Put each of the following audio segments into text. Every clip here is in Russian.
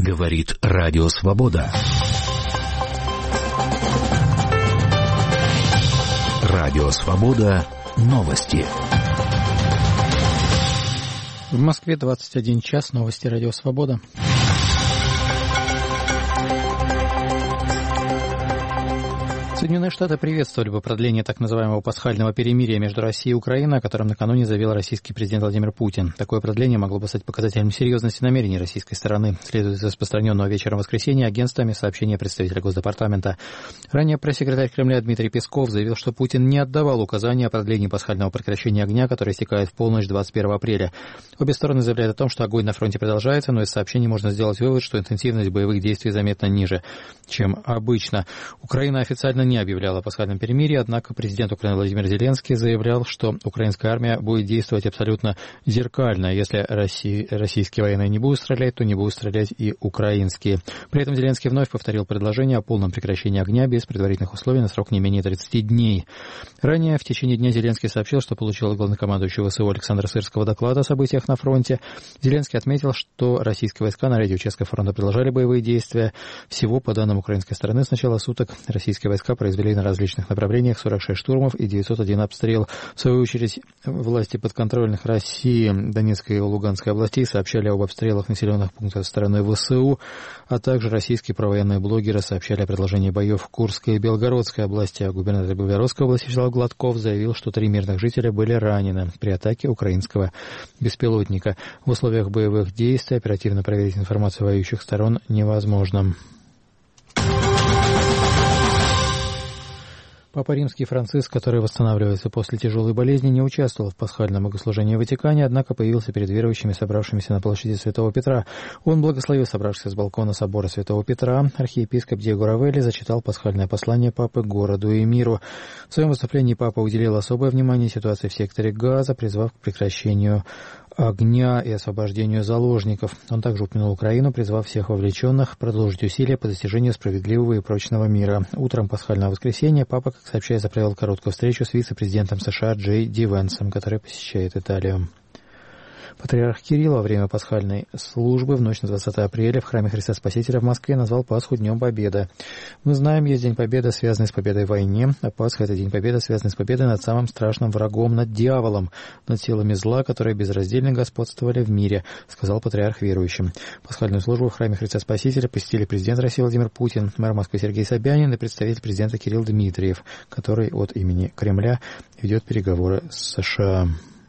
Говорит Радио Свобода. Радио Свобода. Новости. В Москве 21 час. Новости Радио Свобода. Соединенные Штаты приветствовали бы продление так называемого пасхального перемирия между Россией и Украиной, о котором накануне заявил российский президент Владимир Путин. Такое продление могло бы стать показателем серьезности намерений российской стороны, следует из распространенного вечером воскресенья агентствами сообщения представителя Госдепартамента. Ранее пресс-секретарь Кремля Дмитрий Песков заявил, что Путин не отдавал указания о продлении пасхального прекращения огня, которое истекает в полночь 21 апреля. Обе стороны заявляют о том, что огонь на фронте продолжается, но из сообщений можно сделать вывод, что интенсивность боевых действий заметно ниже, чем обычно. Украина официально не объявляла о пасхальном перемирии, однако президент Украины Владимир Зеленский заявлял, что украинская армия будет действовать абсолютно зеркально. Если российские военные не будут стрелять, то не будут стрелять и украинские. При этом Зеленский вновь повторил предложение о полном прекращении огня без предварительных условий на срок не менее 30 дней. Ранее в течение дня Зеленский сообщил, что получил от главнокомандующего ВСУ Александра Сырского доклад о событиях на фронте. Зеленский отметил, что российские войска на ряде участков фронта продолжали боевые действия. Всего, по данным украинской стороны, с начала суток российские войска произвели на различных направлениях 46 штурмов и 901 обстрел. В свою очередь, власти подконтрольных России, Донецкой и Луганской областей сообщали об обстрелах населенных пунктов со стороны ВСУ, а также российские провоенные блогеры сообщали о продолжении боев в Курской и Белгородской области. А губернатор Белгородской области Вячеслав Гладков заявил, что 3 мирных жителя были ранены при атаке украинского беспилотника. В условиях боевых действий оперативно проверить информацию воюющих сторон невозможно. Папа Римский Франциск, который восстанавливается после тяжелой болезни, не участвовал в пасхальном богослужении в Ватикане, однако появился перед верующими, собравшимися на площади Святого Петра. Он благословил собравшихся с балкона собора Святого Петра. Архиепископ Диего Равелли зачитал пасхальное послание Папы городу и миру. В своем выступлении Папа уделил особое внимание ситуации в секторе Газа, призвав к прекращению огня и освобождению заложников. Он также упомянул Украину, призвав всех вовлеченных продолжить усилия по достижению справедливого и прочного мира. Утром пасхального воскресенья Папа, как сообщается, провел короткую встречу с вице-президентом США Джей Ди Венсом, который посещает Италию. Патриарх Кирилл во время пасхальной службы в ночь на 20 апреля в храме Христа Спасителя в Москве назвал Пасху Днем Победы. Мы знаем, есть День Победы, связанный с победой в войне, а Пасха — это День Победы, связанный с победой над самым страшным врагом, над дьяволом, над силами зла, которые безраздельно господствовали в мире, сказал патриарх верующим. Пасхальную службу в храме Христа Спасителя посетили президент России Владимир Путин, мэр Москвы Сергей Собянин и представитель президента Кирилл Дмитриев, который от имени Кремля ведет переговоры с США.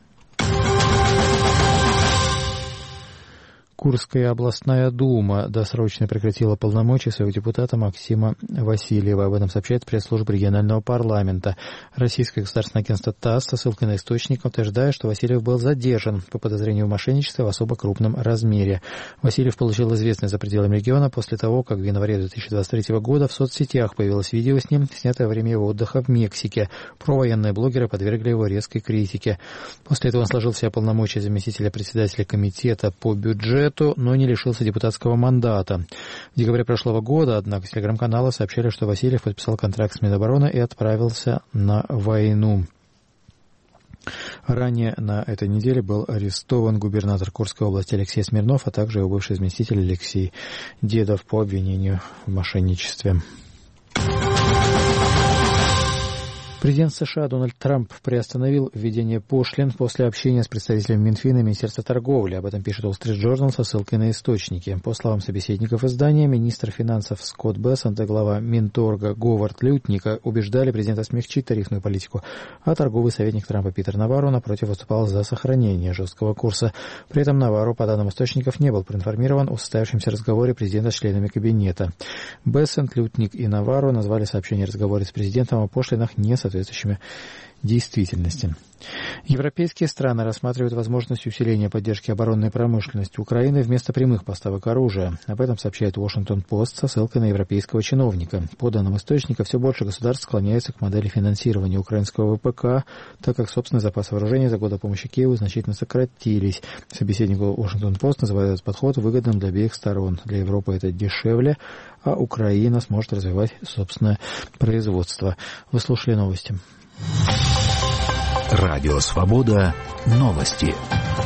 Курская областная дума досрочно прекратила полномочия своего депутата Максима Васильева. Об этом сообщает пресс-служба регионального парламента. Российское государственное агентство ТАСС со ссылкой на источника утверждает, что Васильев был задержан по подозрению в мошенничестве в особо крупном размере. Васильев получил известность за пределами региона после того, как в январе 2023 года в соцсетях появилось видео с ним, снятое во время его отдыха в Мексике. Провоенные блогеры подвергли его резкой критике. После этого он сложил все полномочия заместителя председателя комитета по бюджету, но не лишился депутатского мандата. В декабре прошлого года, однако, с телеграм-канала сообщали, что Васильев подписал контракт с Минобороны и отправился на войну. Ранее на этой неделе был арестован губернатор Курской области Алексей Смирнов, а также его бывший заместитель Алексей Дедов по обвинению в мошенничестве. Президент США Дональд Трамп приостановил введение пошлин после общения с представителями Минфина и Министерства торговли. Об этом пишет Wall Street Journal со ссылкой на источники. По словам собеседников издания, министр финансов Скотт Бессент и глава Минторга Говард Лютника убеждали президента смягчить тарифную политику, а торговый советник Трампа Питер Наварро, напротив, выступал за сохранение жесткого курса. При этом Наварро, по данным источников, не был проинформирован о состоявшемся разговоре президента с членами кабинета. Бессент, Лютник и Наварро назвали сообщение о разговоре с президентом о пошлинах несоответствующими действительности. Европейские страны рассматривают возможность усиления поддержки оборонной промышленности Украины вместо прямых поставок оружия. Об этом сообщает Washington-Post со ссылкой на европейского чиновника. По данным источника, все больше государств склоняются к модели финансирования украинского ВПК, так как собственные запасы вооружения за годы помощи Киеву значительно сократились. Собеседник Washington-Post называет этот подход выгодным для обеих сторон. Для Европы это дешевле, а Украина сможет развивать собственное производство. Вы слушали новости. Радио Свобода. Новости.